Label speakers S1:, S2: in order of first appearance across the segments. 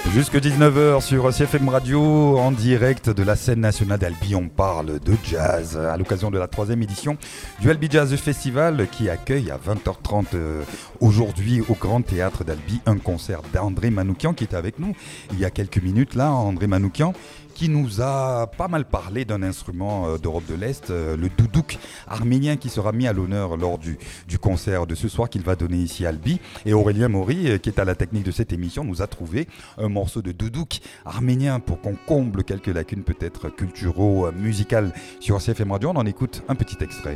S1: Jusque 19h sur CFM Radio, en direct de la scène nationale d'Albi, on parle de jazz à l'occasion de la 3e édition du Albi Jazz Festival qui accueille à 20h30 aujourd'hui au Grand Théâtre d'Albi un concert d'André Manoukian qui est avec nous il y a quelques minutes là, André Manoukian, qui nous a pas mal parlé d'un instrument d'Europe de l'Est, le doudouk arménien qui sera mis à l'honneur lors du concert de ce soir qu'il va donner ici à Albi. Et Aurélien Maury, qui est à la technique de cette émission, nous a trouvé un morceau de doudouk arménien pour qu'on comble quelques lacunes peut-être culturaux-musicales sur CFM Radio. On en écoute un petit extrait.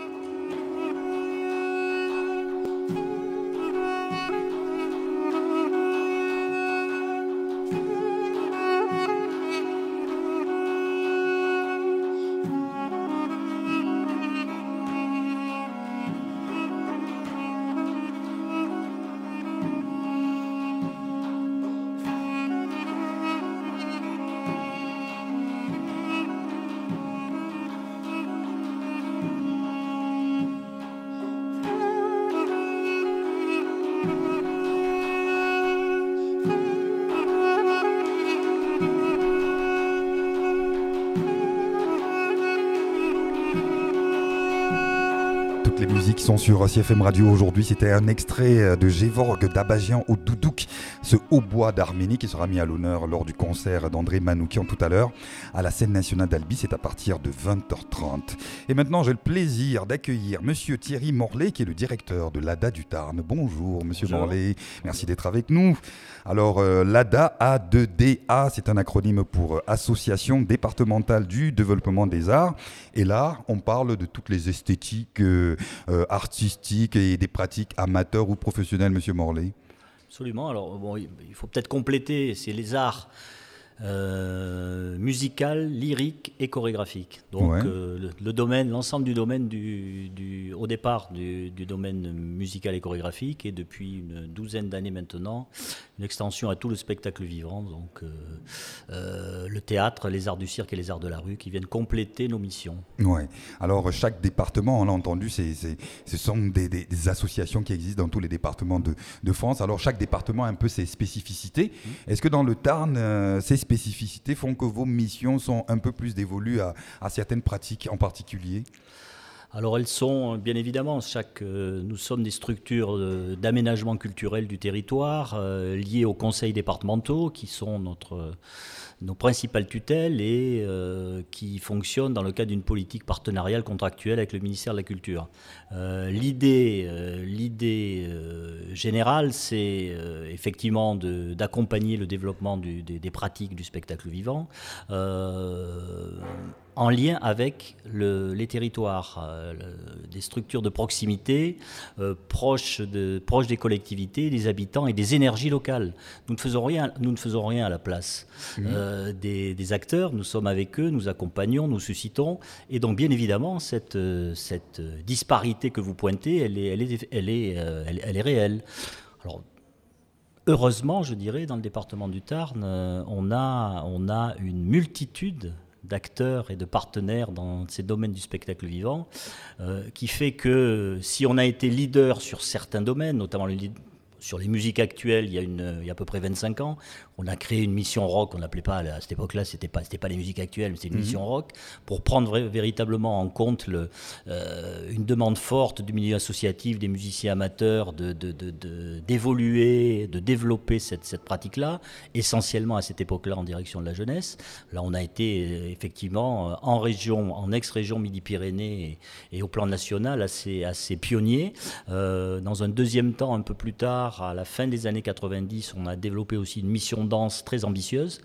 S1: Les musiques sont sur CFM Radio aujourd'hui. C'était un extrait de Gévorg d'Abagian au doudouk, ce hautbois d'Arménie qui sera mis à l'honneur lors du concert d'André Manoukian tout à l'heure à la scène nationale d'Albi. C'est à partir de 20h30. Et maintenant, j'ai le plaisir d'accueillir Monsieur Thierry Morlet, qui est le directeur de l'ADA du Tarn. Bonjour, Monsieur Morlet. Merci d'être avec nous. Alors, l'ADA, A2DA, c'est un acronyme pour Association départementale du développement des arts. Et là, on parle de toutes les esthétiques artistiques et des pratiques amateurs ou professionnelles, Monsieur Morlet.
S2: Absolument. Alors, bon, il faut peut-être compléter, c'est les arts musical, lyrique et chorégraphique. Donc
S1: ouais.
S2: Le domaine, l'ensemble du domaine au départ du domaine musical et chorégraphique, et depuis une douzaine d'années maintenant, une extension à tout le spectacle vivant, donc le théâtre, les arts du cirque et les arts de la rue qui viennent compléter nos missions.
S1: Ouais. Alors chaque département, on l'a entendu, ce sont des associations qui existent dans tous les départements de France. Alors chaque département a un peu ses spécificités. Est-ce que dans le Tarn, ces spécificités font que vos missions sont un peu plus dévolues à certaines pratiques en particulier ?
S2: Alors elles sont, bien évidemment, nous sommes des structures d'aménagement culturel du territoire liées aux conseils départementaux qui sont nos principales tutelles et qui fonctionnent dans le cadre d'une politique partenariale contractuelle avec le ministère de la Culture. L'idée générale, c'est effectivement d'accompagner le développement des pratiques du spectacle vivant en lien avec les territoires, des structures de proximité proches des collectivités, des habitants et des énergies locales. Nous ne faisons rien à la place des acteurs. Nous sommes avec eux, nous accompagnons, nous suscitons. Et donc, bien évidemment, cette disparité que vous pointez, elle est réelle. Alors, heureusement, je dirais, dans le département du Tarn, on a une multitude d'acteurs et de partenaires dans ces domaines du spectacle vivant, qui fait que si on a été leader sur certains domaines, notamment sur les musiques actuelles, il y a à peu près 25 ans, on a créé une mission rock, on l'appelait pas, à cette époque-là, c'était pas les musiques actuelles, mais c'était une mission rock, pour prendre véritablement en compte une demande forte du milieu associatif, des musiciens amateurs, d'évoluer, de développer cette pratique-là, essentiellement à cette époque-là en direction de la jeunesse. Là, on a été effectivement en ex-région Midi-Pyrénées et au plan national assez pionniers. Dans un deuxième temps, un peu plus tard, à la fin des années 90, on a développé aussi une mission danse très ambitieuse.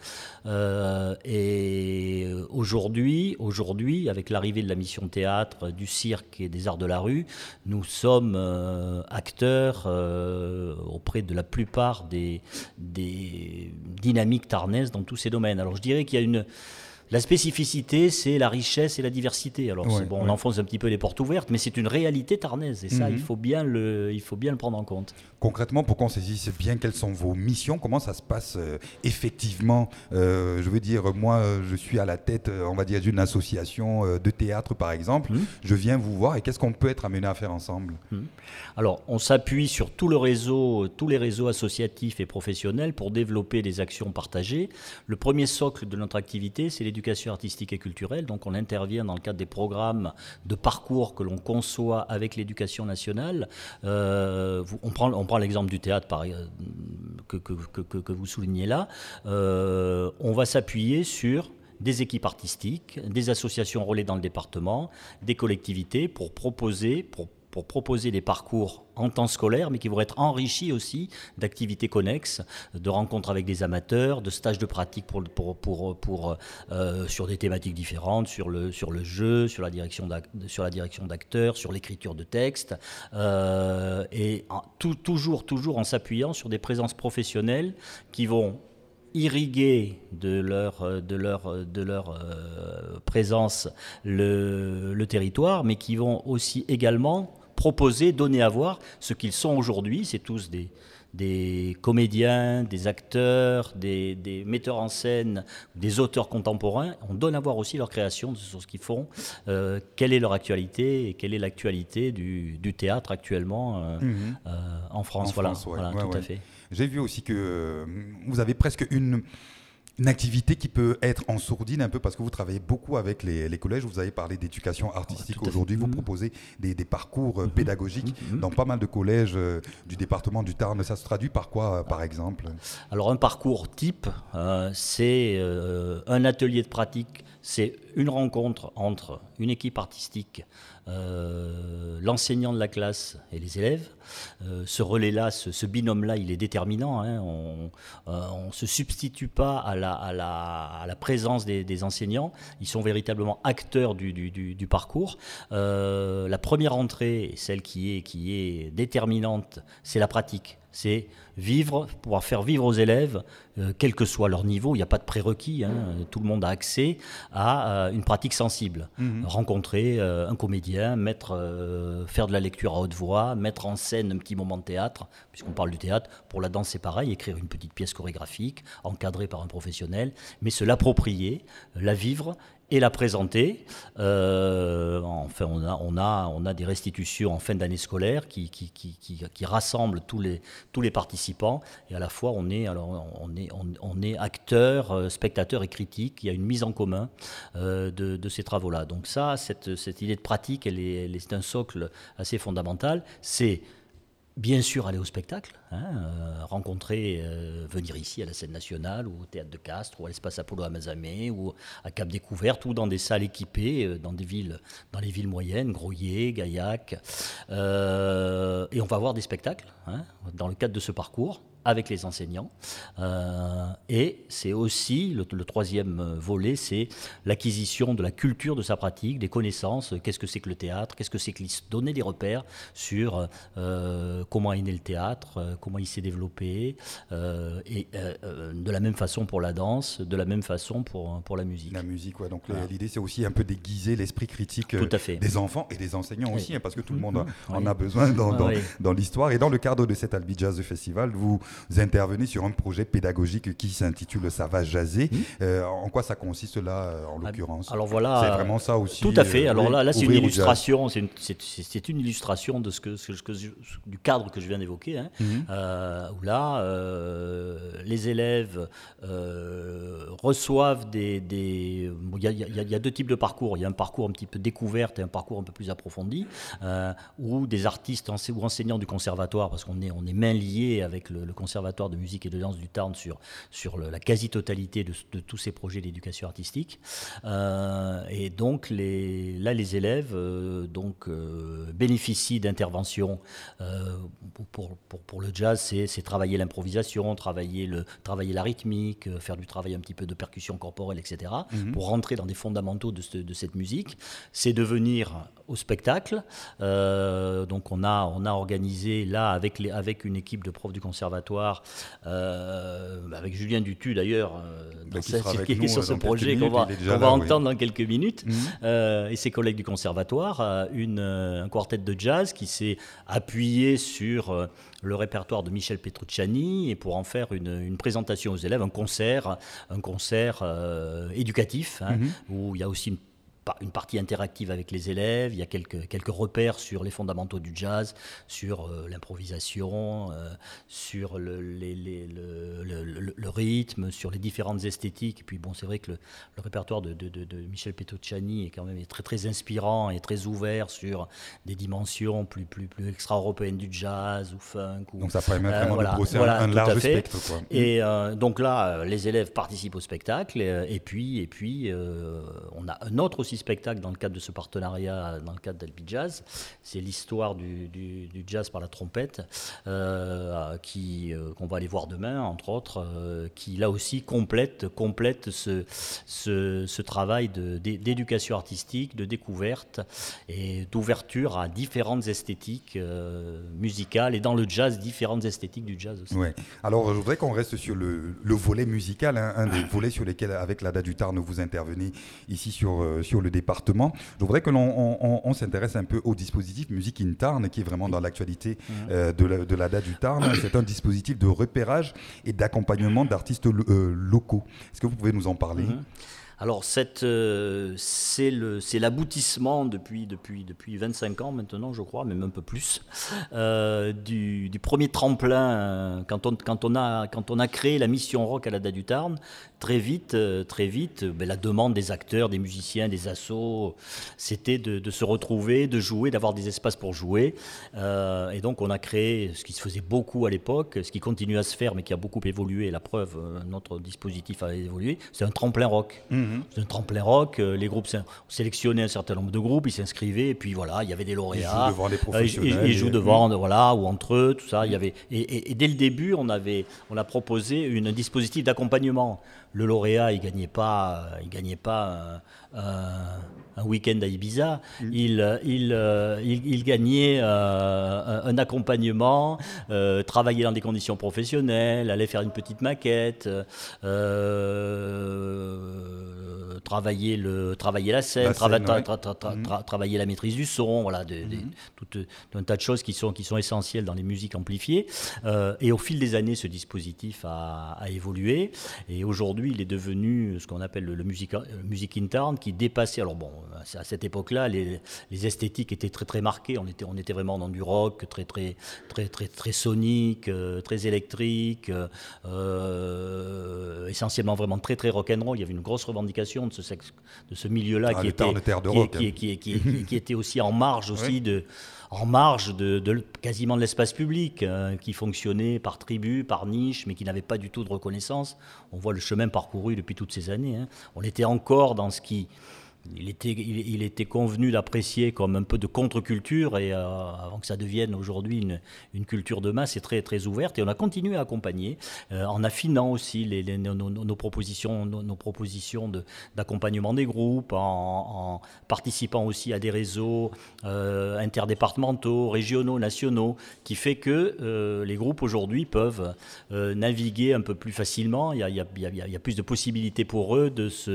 S2: Et aujourd'hui, avec l'arrivée de la mission théâtre, du cirque et des arts de la rue, nous sommes acteurs auprès de la plupart des dynamiques tarnaises dans tous ces domaines. Alors je dirais qu'il y a La spécificité, c'est la richesse et la diversité. Alors, on enfonce un petit peu les portes ouvertes, mais c'est une réalité tarnaise. Et ça, il faut bien le prendre en compte.
S1: Concrètement, pour qu'on saisisse bien quelles sont vos missions, comment ça se passe effectivement je veux dire, moi, je suis à la tête, on va dire, d'une association de théâtre, par exemple. Je viens vous voir et qu'est-ce qu'on peut être amené à faire ensemble?
S2: Alors, on s'appuie sur tous les réseaux associatifs et professionnels pour développer des actions partagées. Le premier socle de notre activité, c'est l'éducation artistique et culturelle. Donc, on intervient dans le cadre des programmes de parcours que l'on conçoit avec l'éducation nationale. On prend l'exemple du théâtre que vous soulignez là. On va s'appuyer sur des équipes artistiques, des associations relais dans le département, des collectivités pour proposer des parcours en temps scolaire, mais qui vont être enrichis aussi d'activités connexes, de rencontres avec des amateurs, de stages de pratique sur des thématiques différentes, sur le jeu, sur la direction d'acteurs, sur l'écriture de textes, et toujours en s'appuyant sur des présences professionnelles qui vont irriguer de leur présence le territoire, mais qui vont aussi également proposer, donner à voir ce qu'ils sont aujourd'hui. C'est tous des comédiens, des acteurs, des metteurs en scène, des auteurs contemporains. On donne à voir aussi leur création sur ce qu'ils font, quelle est leur actualité et quelle est l'actualité du théâtre actuellement en France. Voilà, tout à fait.
S1: J'ai vu aussi que vous avez presque une activité qui peut être en sourdine un peu parce que vous travaillez beaucoup avec les collèges. Vous avez parlé d'éducation artistique aujourd'hui. Vous proposez des parcours pédagogiques dans pas mal de collèges du département du Tarn. Ça se traduit par quoi, par exemple?
S2: Alors, un parcours type, c'est un atelier de pratique. C'est une rencontre entre une équipe artistique, l'enseignant de la classe et les élèves. Ce relais-là, ce binôme-là, il est déterminant. On ne se substitue pas à la présence des enseignants. Ils sont véritablement acteurs du parcours. La première entrée, celle qui est déterminante, c'est la pratique. C'est pouvoir faire vivre aux élèves, quel que soit leur niveau, il n'y a pas de prérequis, tout le monde a accès à une pratique sensible. Rencontrer un comédien, faire de la lecture à haute voix, mettre en scène un petit moment de théâtre, puisqu'on parle du théâtre. Pour la danse, c'est pareil, écrire une petite pièce chorégraphique, encadrée par un professionnel, mais se l'approprier, la vivre et la présenter. Enfin, on a des restitutions en fin d'année scolaire qui rassemblent tous les participants, et à la fois on est acteur, spectateur et critique. Il y a une mise en commun de ces travaux-là. Donc ça, cette idée de pratique, c'est un socle assez fondamental. C'est bien sûr aller au spectacle, rencontrer, venir ici à la Scène Nationale ou au Théâtre de Castres ou à l'Espace Apollo à Mazamet ou à Cap Découverte ou dans des salles équipées dans les villes moyennes, Groyer, Gaillac. Et on va voir des spectacles dans le cadre de ce parcours avec les enseignants. Et c'est aussi, le troisième volet, c'est l'acquisition de la culture de sa pratique, des connaissances. Qu'est-ce que c'est que le théâtre? Qu'est-ce que c'est que donner des repères sur comment est né le théâtre, comment il s'est développé, et de la même façon pour la danse, de la même façon pour la musique.
S1: La musique, ouais. Donc l'idée, c'est aussi un peu déguiser l'esprit critique des enfants et des enseignants aussi, parce que tout le monde en a besoin dans l'histoire. Et dans le cadre de cet Albi Jazz Festival, vous intervenez sur un projet pédagogique qui s'intitule Ça va jaser. En quoi ça consiste là, en l'occurrence?
S2: Alors voilà,
S1: c'est vraiment ça aussi.
S2: Tout à fait. Alors là, c'est une illustration. C'est une illustration de du cadre que je viens d'évoquer, où là, les élèves reçoivent il y a deux types de parcours. Il y a un parcours un petit peu découverte et un parcours un peu plus approfondi, où des artistes ou enseignants du conservatoire, parce qu'on est main liés avec le conservatoire de musique et de danse du Tarn sur la quasi-totalité de tous ces projets d'éducation artistique. Et donc, les élèves bénéficient d'interventions. Pour le jazz, c'est travailler l'improvisation, travailler la rythmique, faire du travail un petit peu de percussion corporelle, etc., pour rentrer dans des fondamentaux de cette musique. C'est de venir au spectacle. Donc, on a organisé là, avec une équipe de profs du conservatoire, conservatoire, avec Julien Dutu d'ailleurs, qui est sur ce projet qu'on va entendre dans quelques minutes, et ses collègues du conservatoire, un quartet de jazz qui s'est appuyé sur le répertoire de Michel Petrucciani et pour en faire une présentation aux élèves, un concert éducatif, où il y a aussi une partie interactive avec les élèves, il y a quelques repères sur les fondamentaux du jazz, sur l'improvisation, sur le rythme, sur les différentes esthétiques. Et puis bon, c'est vrai que le répertoire de Michel Petrucciani est quand même très très inspirant et très ouvert sur des dimensions plus extra-européennes du jazz ou funk.
S1: Donc ça permet vraiment de brosser un large spectre, quoi.
S2: Et donc là, les élèves participent au spectacle et puis on a un autre aussi spectacle dans le cadre de ce partenariat, dans le cadre d'Albi Jazz. C'est l'histoire du jazz par la trompette, qu'on va aller voir demain, entre autres, qui là aussi complète ce travail d'éducation artistique, de découverte et d'ouverture à différentes esthétiques musicales, et dans le jazz, différentes esthétiques du jazz aussi.
S1: Ouais. Alors je voudrais qu'on reste sur le volet musical, un des volets sur lesquels, avec l'ADA du Tarn, vous intervenez ici sur le département. Je voudrais que l'on s'intéresse un peu au dispositif Musique in Tarn, qui est vraiment dans l'actualité de l'ADA du Tarn. C'est un dispositif de repérage et d'accompagnement d'artistes locaux. Est-ce que vous pouvez nous en parler ?
S2: Alors, c'est l'aboutissement depuis 25 ans maintenant, je crois, même un peu plus, du premier tremplin. Quand on a créé la mission rock à l'ADA du Tarn, très vite, la demande des acteurs, des musiciens, des assos, c'était de se retrouver, de jouer, d'avoir des espaces pour jouer. Et donc, on a créé ce qui se faisait beaucoup à l'époque, ce qui continue à se faire, mais qui a beaucoup évolué. La preuve, notre dispositif a évolué. C'est un tremplin rock. C'est un tremplin rock. Les groupes sélectionnaient un certain nombre de groupes, ils s'inscrivaient, et puis voilà, il y avait des lauréats.
S1: Ils jouent devant les professionnels.
S2: Ils jouent devant, voilà, ou entre eux, tout ça. Il y avait, et dès le début, on a proposé un dispositif d'accompagnement. Le lauréat, il gagnait pas un week-end à Ibiza. Il gagnait un accompagnement, travailler dans des conditions professionnelles, aller faire une petite maquette, travailler la scène, travailler la maîtrise du son, voilà, tout un tas de choses qui sont essentielles dans les musiques amplifiées. Et au fil des années, ce dispositif a évolué, et aujourd'hui, il est devenu ce qu'on appelle le Music in Tarn, qui dépassait. Alors bon, à cette époque-là, les esthétiques étaient très très marquées. On était vraiment dans du rock très très très très très sonique, très électrique, essentiellement vraiment très très rock'n'roll. Il y avait une grosse revendication de ce milieu-là qui était aussi en marge aussi de quasiment de l'espace public, qui fonctionnait par tribu, par niche, mais qui n'avait pas du tout de reconnaissance. On voit le chemin parcouru depuis toutes ces années. On était encore dans ce qui... Il était convenu d'apprécier comme un peu de contre-culture, et avant que ça devienne aujourd'hui une culture de masse, c'est très, très ouverte, et on a continué à accompagner en affinant aussi nos propositions d'accompagnement des groupes, en participant aussi à des réseaux interdépartementaux, régionaux, nationaux, qui fait que les groupes aujourd'hui peuvent naviguer un peu plus facilement. Il y a plus de possibilités pour eux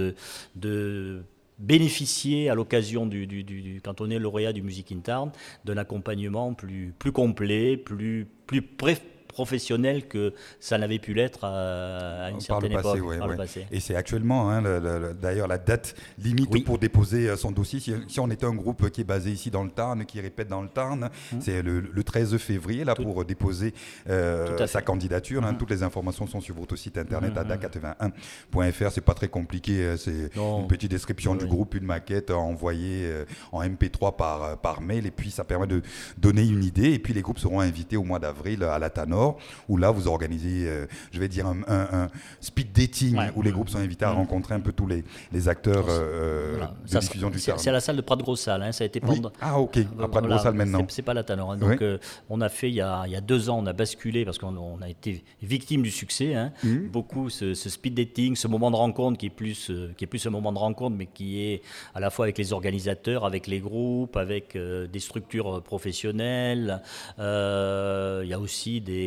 S2: de bénéficier à l'occasion quand on est lauréat du Music in Tarn, d'un accompagnement plus complet, plus professionnel que ça n'avait pu l'être à une certaine époque. Par le passé.
S1: Et c'est actuellement, d'ailleurs, la date limite pour déposer son dossier. Si on était un groupe qui est basé ici dans le Tarn, qui répète dans le Tarn, c'est le 13 février pour déposer sa candidature. Toutes les informations sont sur votre site internet, ada81.fr. C'est pas très compliqué. C'est une petite description du groupe, une maquette envoyée en MP3 par mail, et puis ça permet de donner une idée. Et puis les groupes seront invités au mois d'avril à la Tanor, où là vous organisez, je vais dire, un speed dating, où les groupes sont invités à rencontrer un peu tous les acteurs de diffusion du Tarn.
S2: C'est à la salle de Prat-de-Gros-Salles, ça a été pendant...
S1: Ah ok, à Prat-de-Gros-Salles maintenant.
S2: C'est pas la Tanor. Donc on a fait, il y a 2 ans, on a basculé, parce qu'on a été victime du succès, beaucoup ce speed dating, ce moment de rencontre qui est plus un moment de rencontre, mais qui est à la fois avec les organisateurs, avec les groupes, avec des structures professionnelles. Il y a aussi des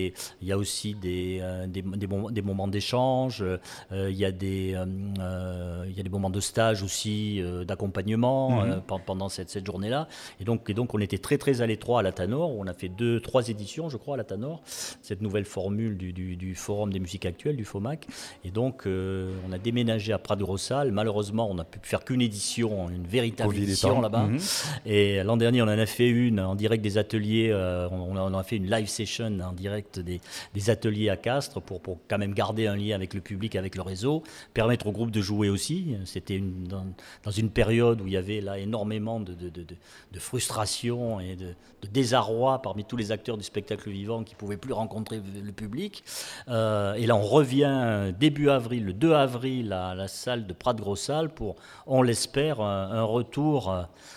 S2: il y a aussi des moments d'échange, il y a des moments de stage aussi, d'accompagnement pendant cette journée-là. Et donc, on était très, très à l'étroit à la Tanor. On a fait 2-3 éditions, je crois, à la Tanor, cette nouvelle formule du Forum des musiques actuelles, du FOMAC. Et donc, on a déménagé à Prat-de-Grossal. Malheureusement, on n'a pu faire qu'une édition, une véritable édition là-bas. Et l'an dernier, on en a fait une en direct des ateliers. On a fait une live session en direct des ateliers à Castres pour quand même garder un lien avec le public, avec le réseau, permettre au groupe de jouer aussi. C'était dans une période où il y avait là énormément de frustration et de désarroi parmi tous les acteurs du spectacle vivant qui ne pouvaient plus rencontrer le public. Et là, on revient début avril, le 2 avril, à la salle de Prat-de-Grossal pour, on l'espère, un retour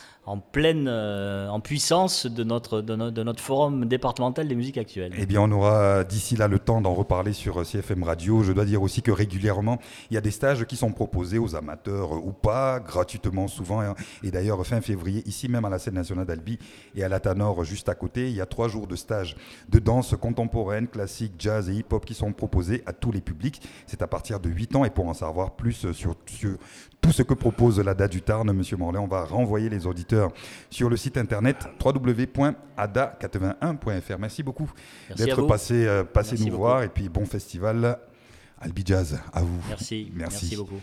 S2: en puissance de notre forum départemental des musiques actuelles.
S1: Eh bien, on aura d'ici là le temps d'en reparler sur CFM Radio. Je dois dire aussi que régulièrement, il y a des stages qui sont proposés aux amateurs ou pas, gratuitement souvent. Et d'ailleurs, fin février, ici même à la scène nationale d'Albi et à la Tanor, juste à côté, il y a 3 jours de stage de danse contemporaine, classique, jazz et hip-hop qui sont proposés à tous les publics. C'est à partir de 8 ans. Et pour en savoir plus sur tout ce que propose la date du Tarn, Monsieur Morlaix, on va renvoyer les auditeurs sur le site internet www.ada81.fr. Merci beaucoup d'être passé nous voir, et puis bon festival Albi Jazz à vous.
S2: Merci beaucoup.